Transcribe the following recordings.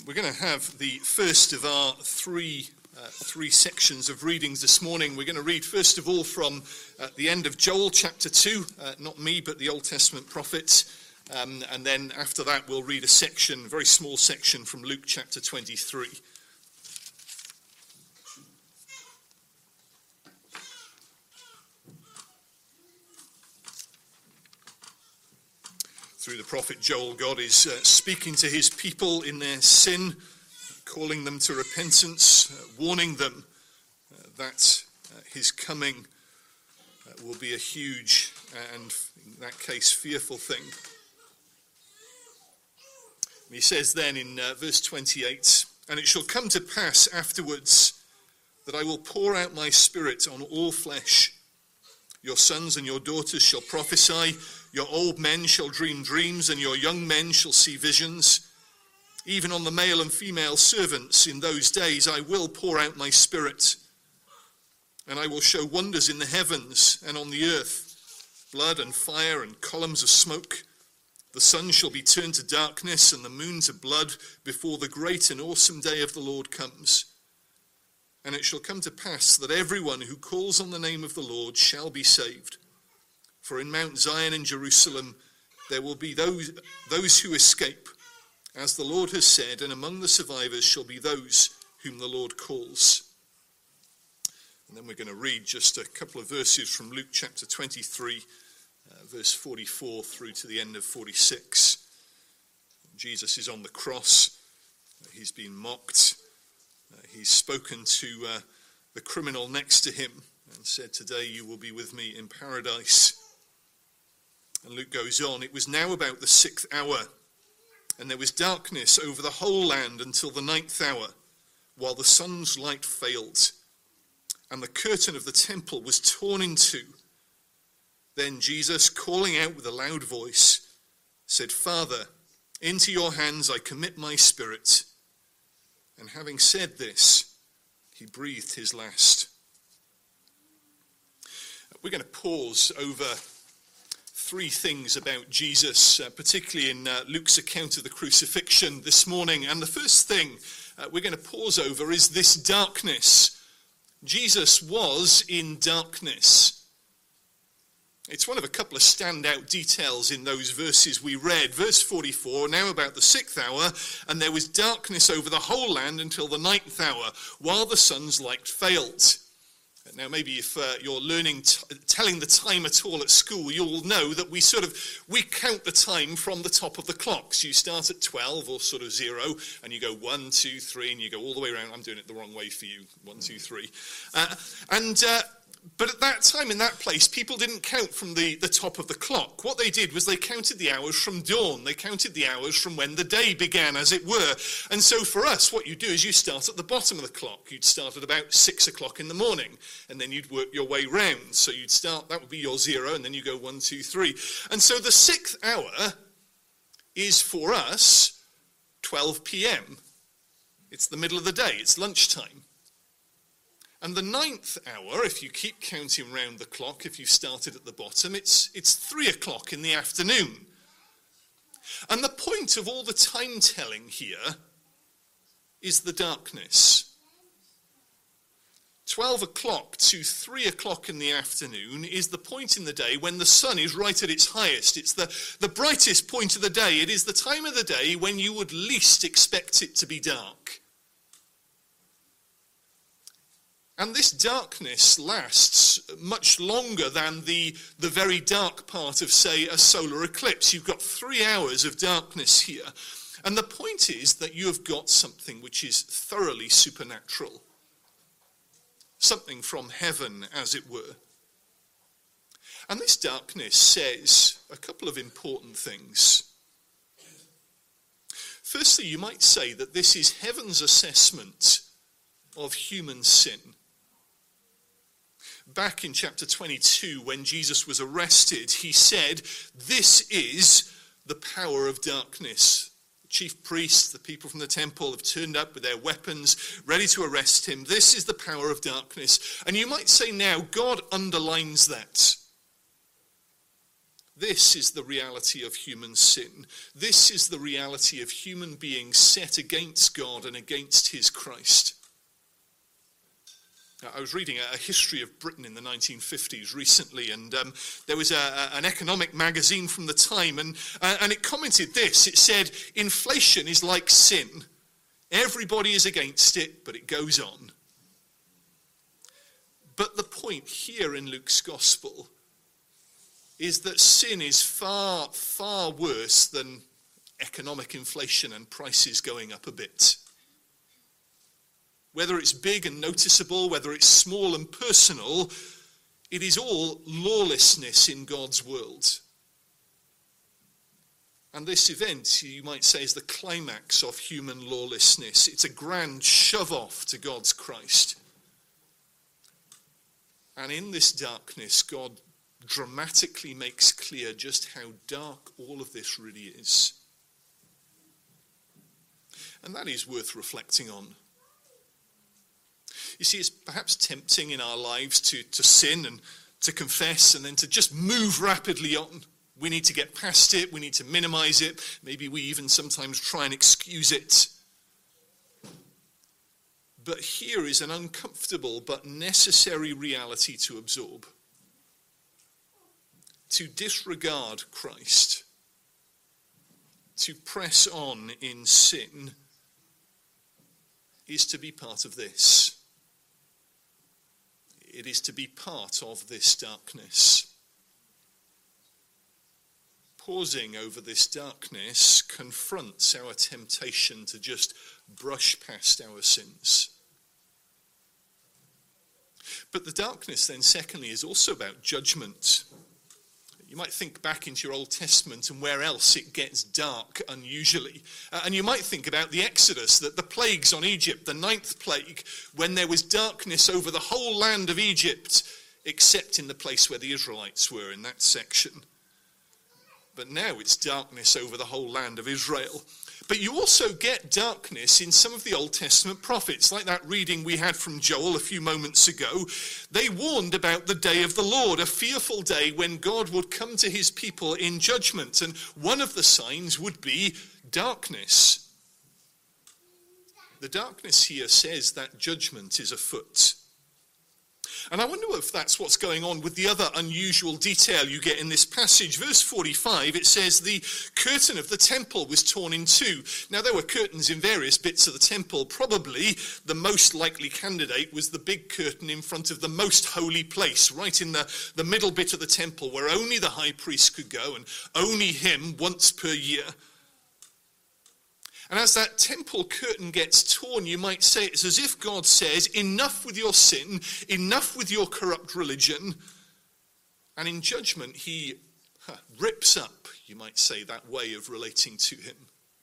We're going to have the first of our three sections of readings this morning. We're going to read first of all from the end of Joel chapter 2, not me but the Old Testament prophet, and then after that we'll read a very small section from Luke chapter 23. Through the prophet Joel, God is speaking to his people in their sin, calling them to repentance, warning them that his coming will be a huge and, in that case, fearful thing. He says then in verse 28, "And it shall come to pass afterwards that I will pour out my spirit on all flesh. Your sons and your daughters shall prophesy, your old men shall dream dreams, and your young men shall see visions. Even on the male and female servants in those days I will pour out my spirit. And I will show wonders in the heavens and on the earth, blood and fire and columns of smoke. The sun shall be turned to darkness and the moon to blood before the great and awesome day of the Lord comes. And it shall come to pass that everyone who calls on the name of the Lord shall be saved. For in Mount Zion and Jerusalem there will be those who escape, as the Lord has said, and among the survivors shall be those whom the Lord calls." And then we're going to read just a couple of verses from Luke chapter 23, verse 44 through to the end of 46. Jesus is on the cross. He's been mocked. He's spoken to the criminal next to him and said, "Today you will be with me in paradise." And Luke goes on, "It was now about the 6th hour, and there was darkness over the whole land until the 9th hour, while the sun's light failed, and the curtain of the temple was torn in two. Then Jesus, calling out with a loud voice, said, 'Father, into your hands I commit my spirit.' And having said this, he breathed his last." We're going to pause over three things about Jesus, particularly in Luke's account of the crucifixion this morning. And the first thing we're going to pause over is this darkness. Jesus was in darkness. It's one of a couple of standout details in those verses we read. Verse 44, "Now about the 6th hour, and there was darkness over the whole land until the 9th hour, while the sun's light failed." Now, maybe if you're learning telling the time at all at school, you'll know that we count the time from the top of the clock. So you start at 12 or sort of 0, and you go 1, 2, 3, and you go all the way around. I'm doing it the wrong way for you. 1, 2, 3. But at that time, in that place, people didn't count from the top of the clock. What they did was they counted the hours from dawn. They counted the hours from when the day began, as it were. And so for us, what you do is you start at the bottom of the clock. You'd start at about 6 o'clock in the morning, and then you'd work your way round. So you'd start, that would be your 0, and then you go 1, 2, 3. And so the 6th hour is for us 12 p.m. It's the middle of the day. It's lunchtime. And the 9th hour, if you keep counting round the clock, if you started at the bottom, it's 3 o'clock in the afternoon. And the point of all the time telling here is the darkness. 12 o'clock to 3 o'clock in the afternoon is the point in the day when the sun is right at its highest. It's the brightest point of the day. It is the time of the day when you would least expect it to be dark. And this darkness lasts much longer than the very dark part of, say, a solar eclipse. You've got 3 hours of darkness here. And the point is that you have got something which is thoroughly supernatural. Something from heaven, as it were. And this darkness says a couple of important things. Firstly, you might say that this is heaven's assessment of human sin. Back in chapter 22, when Jesus was arrested, he said, "This is the power of darkness." The chief priests, the people from the temple, have turned up with their weapons, ready to arrest him. This is the power of darkness. And you might say now, God underlines that. This is the reality of human sin. This is the reality of human beings set against God and against his Christ. I was reading a history of Britain in the 1950s recently, and there was an economic magazine from the time, and it commented this. It said, inflation is like sin. Everybody is against it, but it goes on. But the point here in Luke's gospel is that sin is far, far worse than economic inflation and prices going up a bit. Whether it's big and noticeable, whether it's small and personal, it is all lawlessness in God's world. And this event, you might say, is the climax of human lawlessness. It's a grand shove-off to God's Christ. And in this darkness, God dramatically makes clear just how dark all of this really is. And that is worth reflecting on. You see, it's perhaps tempting in our lives to sin and to confess and then to just move rapidly on. We need to get past it. We need to minimize it. Maybe we even sometimes try and excuse it. But here is an uncomfortable but necessary reality to absorb. To disregard Christ, to press on in sin, is to be part of this. It is to be part of this darkness. Pausing over this darkness confronts our temptation to just brush past our sins. But the darkness then, secondly, is also about judgment. You might think back into your Old Testament and where else it gets dark unusually. And you might think about the Exodus, that the plagues on Egypt, the 9th plague, when there was darkness over the whole land of Egypt, except in the place where the Israelites were in that section. But now it's darkness over the whole land of Israel. But you also get darkness in some of the Old Testament prophets, like that reading we had from Joel a few moments ago. They warned about the day of the Lord, a fearful day when God would come to his people in judgment, and one of the signs would be darkness. The darkness here says that judgment is afoot. And I wonder if that's what's going on with the other unusual detail you get in this passage. Verse 45, it says the curtain of the temple was torn in two. Now, there were curtains in various bits of the temple. Probably the most likely candidate was the big curtain in front of the most holy place, right in the middle bit of the temple, where only the high priest could go, and only him once per year. And as that temple curtain gets torn, you might say it's as if God says, enough with your sin, enough with your corrupt religion. And in judgment, he rips up, you might say, that way of relating to him.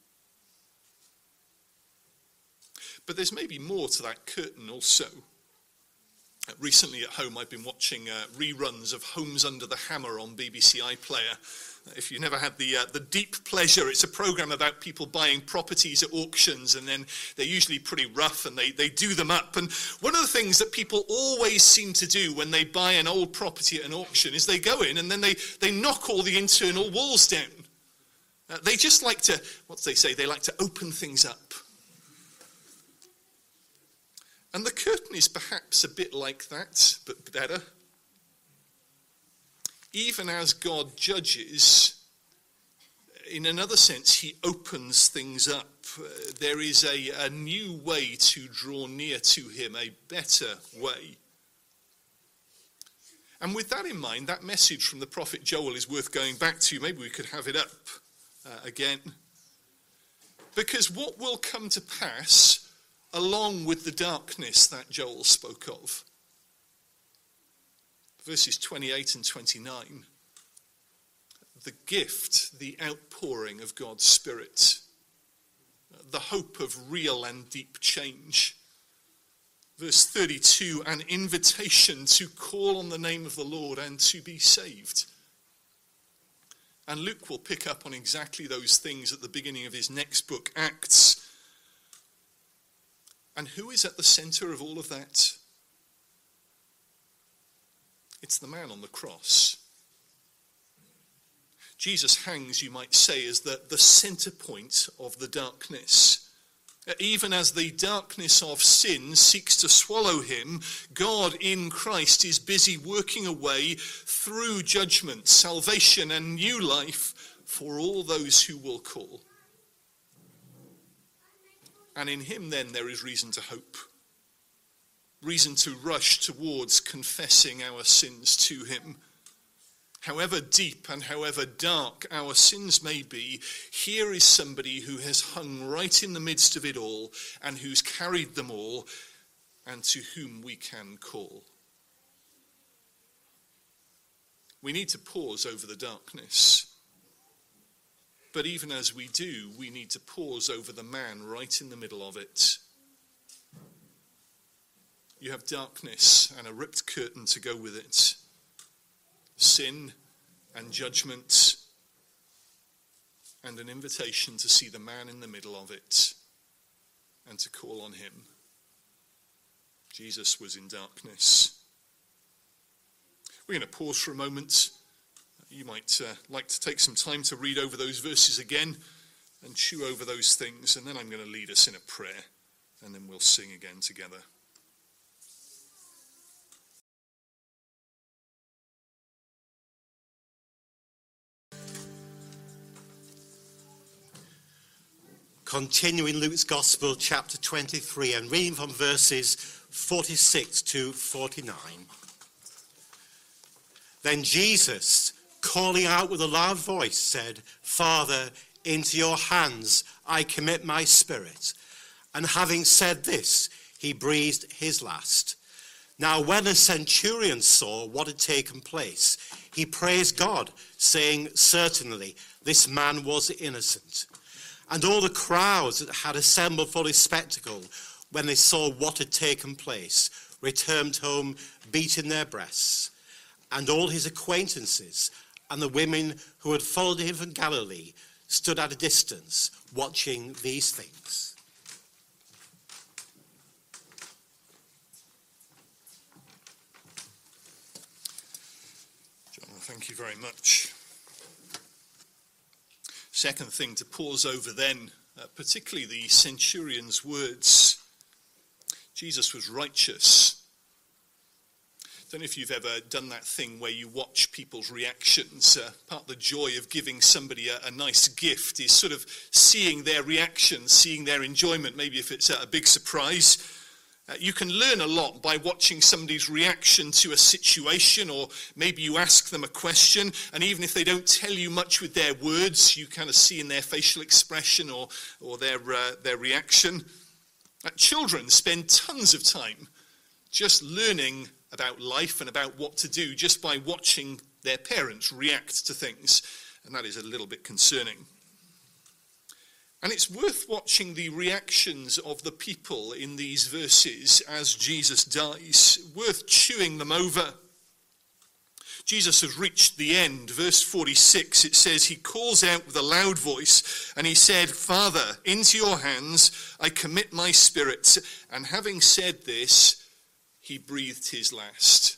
But there's maybe more to that curtain also. Recently at home, I've been watching reruns of Homes Under the Hammer on BBC iPlayer. If you've never had the deep pleasure, it's a program about people buying properties at auctions, and then they're usually pretty rough and they do them up. And one of the things that people always seem to do when they buy an old property at an auction is they go in and then they knock all the internal walls down. They just like to, what do they say, they like to open things up. And the curtain is perhaps a bit like that, but better. Even as God judges, in another sense, he opens things up. There is a new way to draw near to him, a better way. And with that in mind, that message from the prophet Joel is worth going back to. Maybe we could have it up again. Because what will come to pass along with the darkness that Joel spoke of? Verses 28 and 29. The gift, the outpouring of God's Spirit. The hope of real and deep change. Verse 32, an invitation to call on the name of the Lord and to be saved. And Luke will pick up on exactly those things at the beginning of his next book, Acts. And who is at the center of all of that? It's the man on the cross. Jesus hangs, you might say, as the center point of the darkness. Even as the darkness of sin seeks to swallow him, God in Christ is busy working a way through judgment, salvation, and new life for all those who will call. And in him then there is reason to hope, reason to rush towards confessing our sins to him. However deep and however dark our sins may be, here is somebody who has hung right in the midst of it all and who's carried them all, and to whom we can call. We need to pause over the darkness. But even as we do, we need to pause over the man right in the middle of it. You have darkness and a ripped curtain to go with it. Sin and judgment, and an invitation to see the man in the middle of it and to call on him. Jesus was in darkness. We're going to pause for a moment. You might like to take some time to read over those verses again and chew over those things, and then I'm going to lead us in a prayer, and then we'll sing again together. Continuing Luke's Gospel, chapter 23, and reading from verses 46 to 49. Then Jesus, calling out with a loud voice, said, Father, into your hands I commit my spirit. And having said this, he breathed his last. Now when a centurion saw what had taken place, he praised God, saying, Certainly this man was innocent. And all the crowds that had assembled for this spectacle, when they saw what had taken place, returned home beating their breasts. And all his acquaintances and the women who had followed him from Galilee stood at a distance, watching these things. John, thank you very much. Second thing to pause over then, particularly the centurion's words. Jesus was righteous. Don't know if you've ever done that thing where you watch people's reactions. Part of the joy of giving somebody a nice gift is sort of seeing their reaction, seeing their enjoyment, maybe if it's a big surprise. You can learn a lot by watching somebody's reaction to a situation, or maybe you ask them a question, and even if they don't tell you much with their words, you kind of see in their facial expression or their reaction. Children spend tons of time just learning about life and about what to do just by watching their parents react to things, and that is a little bit concerning. And it's worth watching the reactions of the people in these verses as Jesus dies, worth chewing them over. Jesus has reached the end. Verse 46, it says, he calls out with a loud voice, and he said, Father, into your hands I commit my spirit. And having said this, he breathed his last.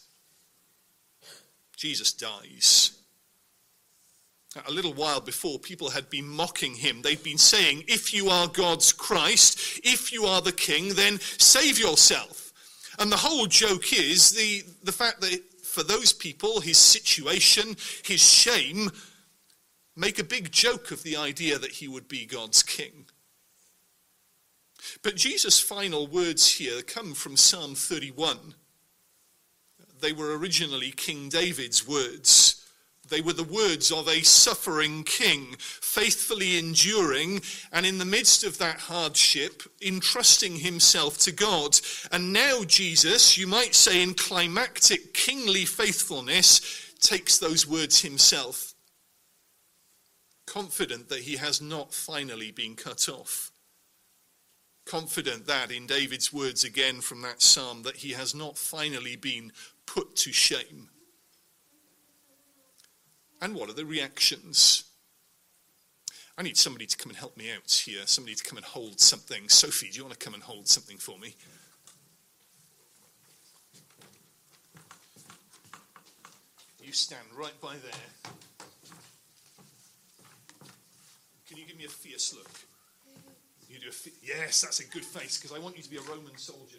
Jesus dies. A little while before, people had been mocking him. They'd been saying, if you are God's Christ, if you are the king, then save yourself. And the whole joke is the fact that for those people, his situation, his shame, make a big joke of the idea that he would be God's king. But Jesus' final words here come from Psalm 31. They were originally King David's words. They were the words of a suffering king, faithfully enduring, and in the midst of that hardship, entrusting himself to God. And now Jesus, you might say in climactic kingly faithfulness, takes those words himself, confident that he has not finally been cut off. Confident that, in David's words again from that psalm, that he has not finally been put to shame. And what are the reactions? I need somebody to come and help me out here. Somebody to come and hold something. Sophie, do you want to come and hold something for me? You stand right by there. can you give me a fierce look? You do yes, that's a good face, because I want you to be a Roman soldier.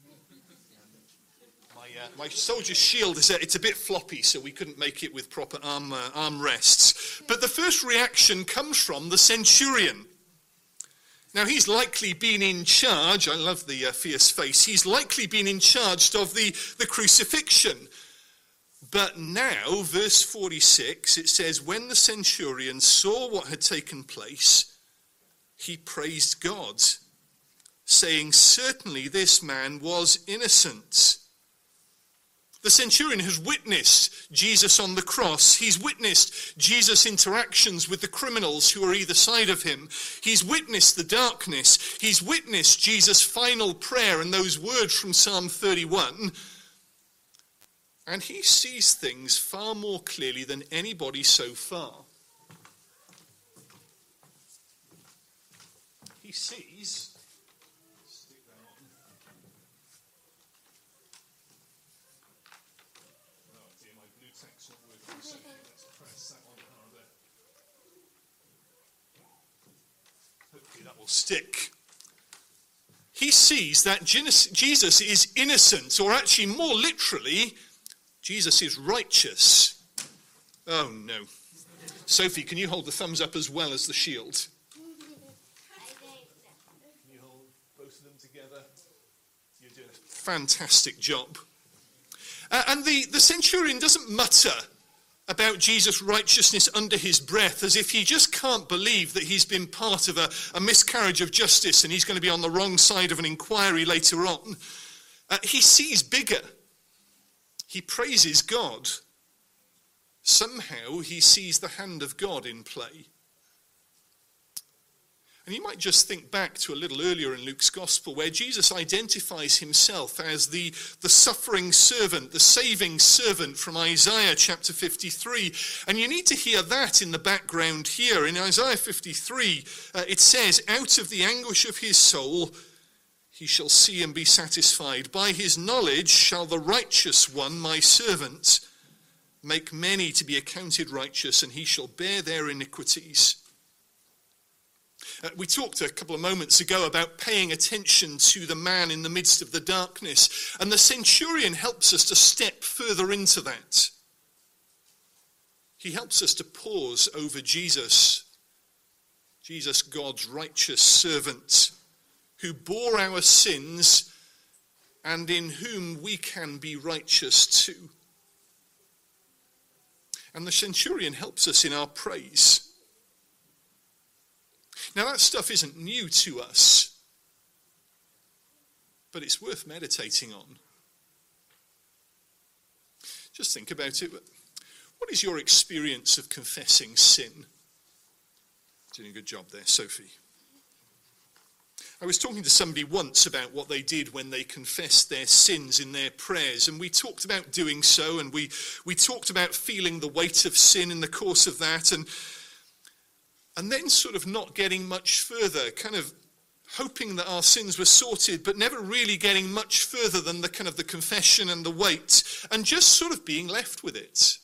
My soldier's shield, it's a bit floppy, so we couldn't make it with proper arm rests. But the first reaction comes from the centurion. Now, he's likely been in charge, I love the fierce face, he's likely been in charge of the crucifixion. But now, verse 46, it says, when the centurion saw what had taken place, he praised God, saying, certainly this man was innocent. The centurion has witnessed Jesus on the cross. He's witnessed Jesus' interactions with the criminals who are either side of him. He's witnessed the darkness. He's witnessed Jesus' final prayer and those words from Psalm 31. And he sees things far more clearly than anybody so far. He sees... stick. He sees that Jesus is innocent, or actually more literally, Jesus is righteous. Oh no. Sophie, can you hold the thumbs up as well as the shield? Can you hold both of them together? You're doing a fantastic job. And the centurion doesn't mutter about Jesus' righteousness under his breath, as if he just can't believe that he's been part of a miscarriage of justice and he's going to be on the wrong side of an inquiry later on. He sees bigger. He praises God. Somehow he sees the hand of God in play. And you might just think back to a little earlier in Luke's Gospel, where Jesus identifies himself as the suffering servant, the saving servant from Isaiah chapter 53. And you need to hear that in the background here. In Isaiah 53, it says, out of the anguish of his soul, he shall see and be satisfied. By his knowledge shall the righteous one, my servant, make many to be accounted righteous, and he shall bear their iniquities. We talked a couple of moments ago about paying attention to the man in the midst of the darkness, and the centurion helps us to step further into that. He helps us to pause over Jesus, God's righteous servant, who bore our sins and in whom we can be righteous too. And the centurion helps us in our praise. Now, that stuff isn't new to us, but it's worth meditating on. Just think about it. What is your experience of confessing sin? Doing a good job there, Sophie. I was talking to somebody once about what they did when they confessed their sins in their prayers, and we talked about doing so, and we talked about feeling the weight of sin in the course of that, and then sort of not getting much further, kind of hoping that our sins were sorted, but never really getting much further than the kind of the confession and the weight, and just sort of being left with it.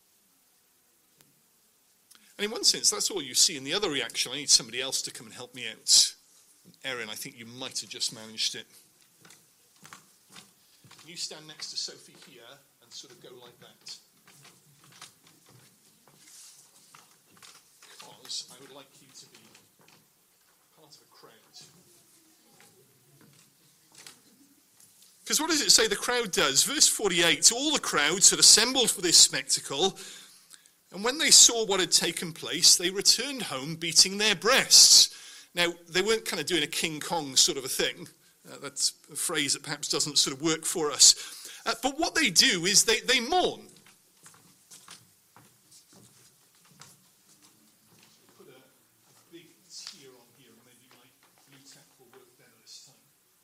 And in one sense, that's all you see. In the other reaction, I need somebody else to come and help me out. Erin, I think you might have just managed it. You stand next to Sophie here and sort of go like that. Because I would like you to be part of a crowd. Because what does it say the crowd does? Verse 48, all the crowds had assembled for this spectacle, and when they saw what had taken place, they returned home beating their breasts. Now, they weren't kind of doing a King Kong sort of a thing. That's a phrase that perhaps doesn't sort of work for us. But what they do is they mourn. Put a big tear on here, and maybe my blue tack will work better this time.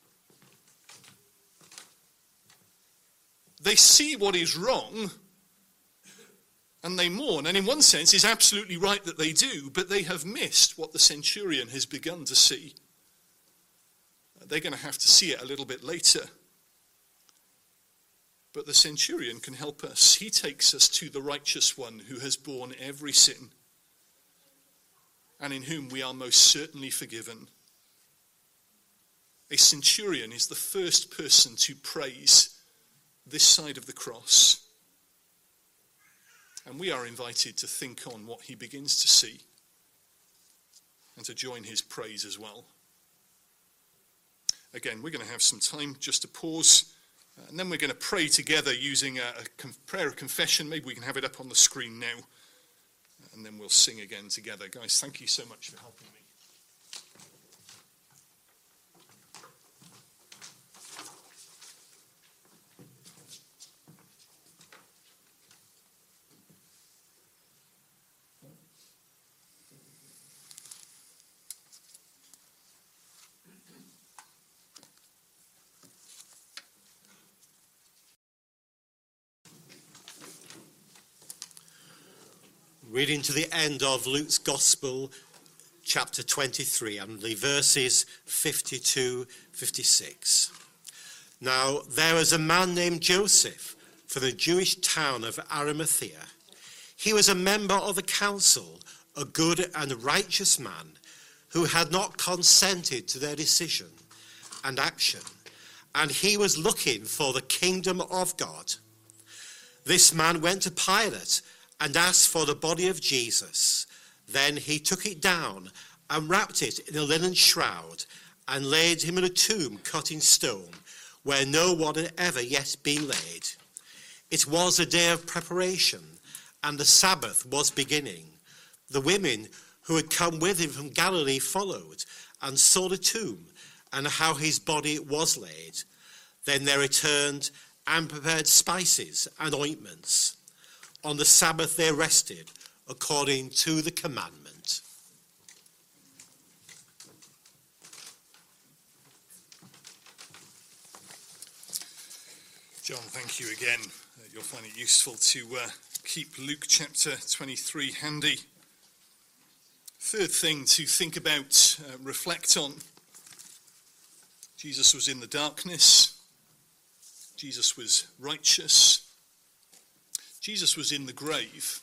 They see what is wrong, and they mourn. And in one sense, it's absolutely right that they do, but they have missed what the centurion has begun to see. They're going to have to see it a little bit later. But the centurion can help us. He takes us to the righteous one who has borne every sin. and in whom we are most certainly forgiven. A centurion is the first person to praise this side of the cross. And we are invited to think on what he begins to see and to join his praise as well. Again, we're going to have some time just to pause, and then we're going to pray together using a prayer of confession. Maybe we can have it up on the screen now, and then we'll sing again together. Guys, thank you so much for helping me. Reading to the end of Luke's Gospel, chapter 23, and the verses 52-56. Now, there was a man named Joseph from the Jewish town of Arimathea. He was a member of the council, a good and righteous man who had not consented to their decision and action, and he was looking for the kingdom of God. This man went to Pilate and asked for the body of Jesus. Then he took it down and wrapped it in a linen shroud and laid him in a tomb cut in stone, where no one had ever yet been laid. It was a day of preparation, and the Sabbath was beginning. The women who had come with him from Galilee followed and saw the tomb and how his body was laid. Then they returned and prepared spices and ointments. On the Sabbath they rested according to the commandment. John, thank you again. You'll find it useful to keep Luke chapter 23 handy. Third thing to think about, reflect on. Jesus was in the darkness. Jesus was righteous. Jesus was in the grave.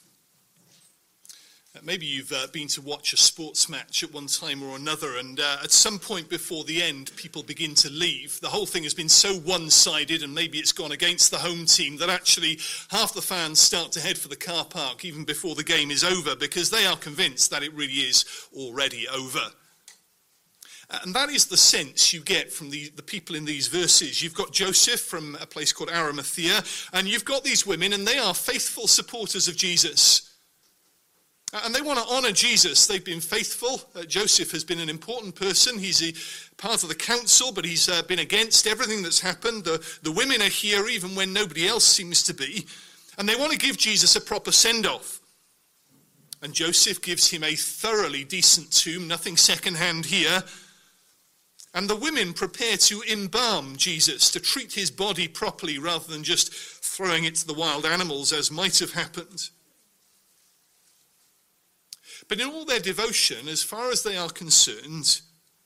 Maybe you've been to watch a sports match at one time or another, and at some point before the end, people begin to leave. The whole thing has been so one-sided, and maybe it's gone against the home team, that actually half the fans start to head for the car park even before the game is over, because they are convinced that it really is already over. And that is the sense you get from the people in these verses. You've got Joseph from a place called Arimathea, and you've got these women, and they are faithful supporters of Jesus. And they want to honour Jesus. They've been faithful. Joseph has been an important person. He's a part of the council, but he's been against everything that's happened. The women are here even when nobody else seems to be. And they want to give Jesus a proper send-off. And Joseph gives him a thoroughly decent tomb, nothing second-hand here. And the women prepare to embalm Jesus, to treat his body properly rather than just throwing it to the wild animals as might have happened. But in all their devotion, as far as they are concerned,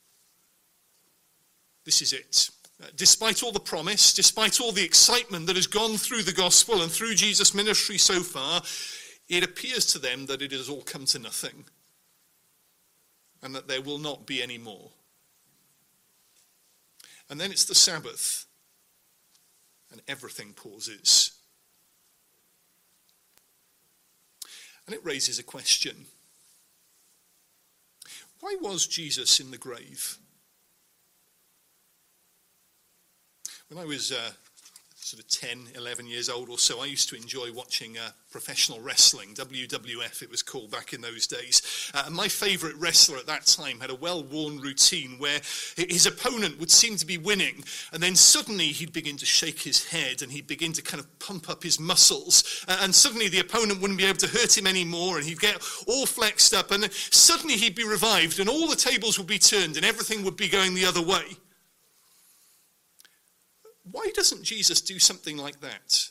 this is it. Despite all the promise, despite all the excitement that has gone through the gospel and through Jesus' ministry so far, it appears to them that it has all come to nothing and that there will not be any more. And then it's the Sabbath, and everything pauses. And it raises a question. Why was Jesus in the grave? When I was sort of 10, 11 years old or so, I used to enjoy watching professional wrestling, WWF it was called back in those days. And my favourite wrestler at that time had a well-worn routine where his opponent would seem to be winning, and then suddenly he'd begin to shake his head and he'd begin to kind of pump up his muscles, and suddenly the opponent wouldn't be able to hurt him anymore, and he'd get all flexed up, and then suddenly he'd be revived and all the tables would be turned and everything would be going the other way. Why doesn't Jesus do something like that?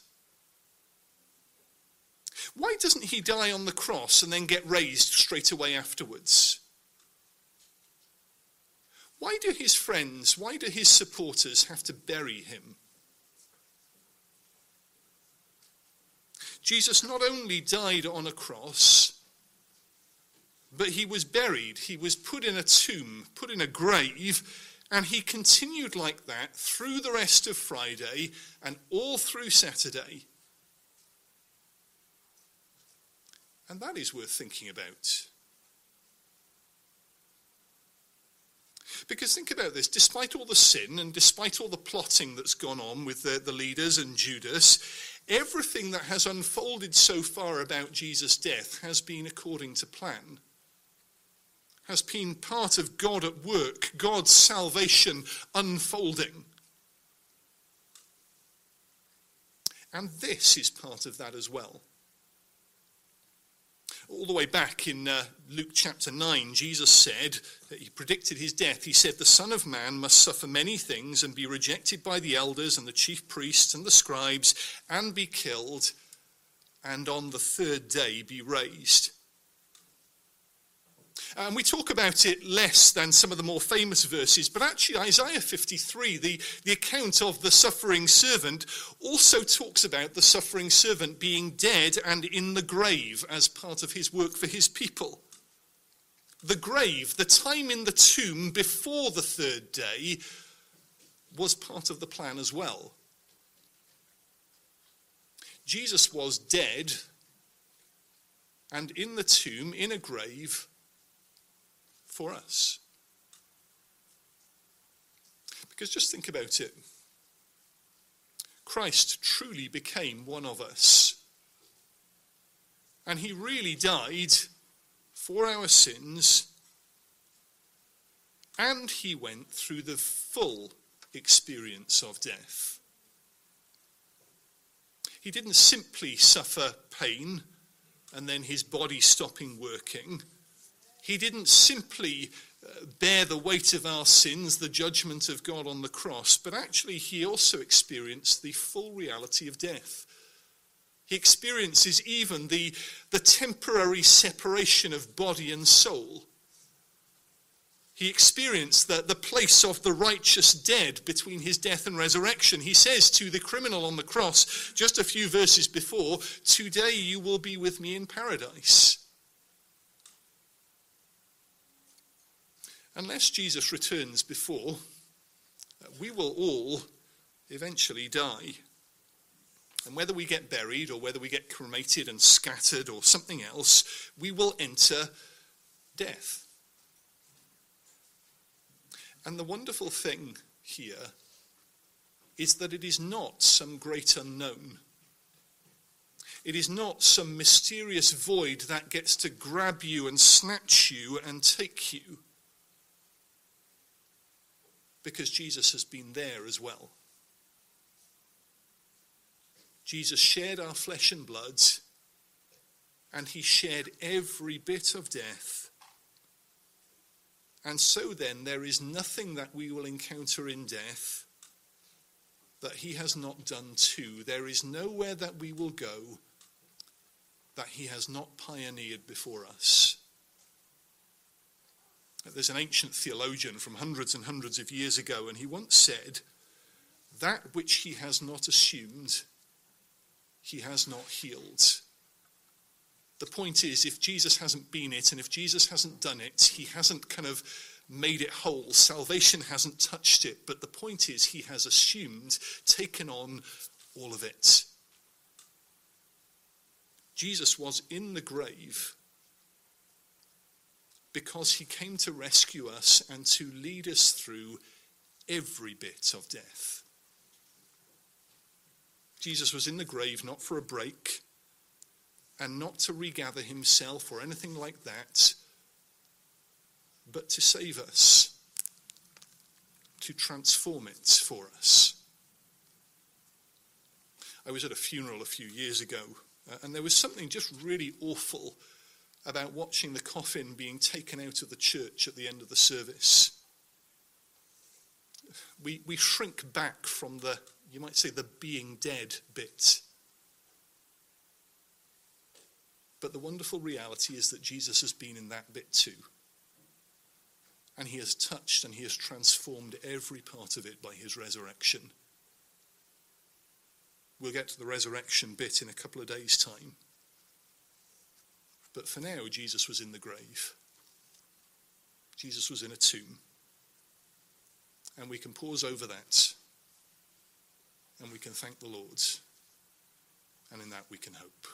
Why doesn't he die on the cross and then get raised straight away afterwards? Why do his friends, why do his supporters have to bury him? Jesus not only died on a cross, but he was buried. He was put in a tomb, put in a grave, and he continued like that through the rest of Friday and all through Saturday. And that is worth thinking about. Because think about this, despite all the sin and despite all the plotting that's gone on with the leaders and Judas, everything that has unfolded so far about Jesus' death has been according to plan. Has been part of God at work, God's salvation unfolding. And this is part of that as well. All the way back in Luke chapter 9, Jesus said, that he predicted his death. He said, the Son of Man must suffer many things and be rejected by the elders and the chief priests and the scribes and be killed, and on the third day be raised. And we talk about it less than some of the more famous verses, but actually Isaiah 53, the account of the suffering servant, also talks about the suffering servant being dead and in the grave as part of his work for his people. The grave, the time in the tomb before the third day, was part of the plan as well. Jesus was dead and in the tomb, in a grave, for us. Because just think about it. Christ truly became one of us. And he really died for our sins. And he went through the full experience of death. He didn't simply suffer pain and then his body stopping working. He didn't simply bear the weight of our sins, the judgment of God on the cross, but actually he also experienced the full reality of death. He experiences even the temporary separation of body and soul. He experienced the place of the righteous dead between his death and resurrection. He says to the criminal on the cross, just a few verses before, today you will be with me in paradise. Unless Jesus returns before, we will all eventually die. And whether we get buried or whether we get cremated and scattered or something else, we will enter death. And the wonderful thing here is that it is not some great unknown. It is not some mysterious void that gets to grab you and snatch you and take you. Because Jesus has been there as well. Jesus shared our flesh and blood, and he shared every bit of death. And so then, there is nothing that we will encounter in death that he has not done too. There is nowhere that we will go that he has not pioneered before us. There's an ancient theologian from hundreds and hundreds of years ago, and he once said, that which he has not assumed, he has not healed. The point is, if Jesus hasn't been it, and if Jesus hasn't done it, he hasn't kind of made it whole. Salvation hasn't touched it. But the point is, he has assumed, taken on all of it. Jesus was in the grave because he came to rescue us and to lead us through every bit of death. Jesus was in the grave not for a break and not to regather himself or anything like that, but to save us, to transform it for us. I was at a funeral a few years ago, and there was something just really awful about watching the coffin being taken out of the church at the end of the service. We shrink back from the, you might say, the being dead bit. But the wonderful reality is that Jesus has been in that bit too. And he has touched and he has transformed every part of it by his resurrection. We'll get to the resurrection bit in a couple of days' time. But for now, Jesus was in the grave. Jesus was in a tomb. And we can pause over that. And we can thank the Lord. And in that we can hope.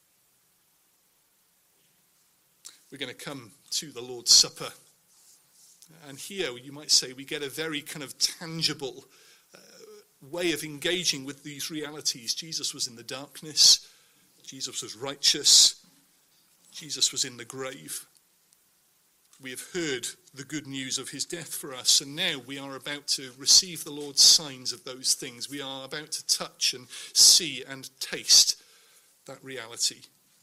We're going to come to the Lord's Supper. And here, you might say, we get a very kind of tangible way of engaging with these realities. Jesus was in the darkness. Jesus was righteous. Jesus was in the grave. We have heard the good news of his death for us, and now we are about to receive the Lord's signs of those things. We are about to touch and see and taste that reality.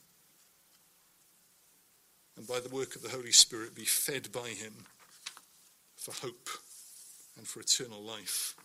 And by the work of the Holy Spirit, be fed by him for hope and for eternal life.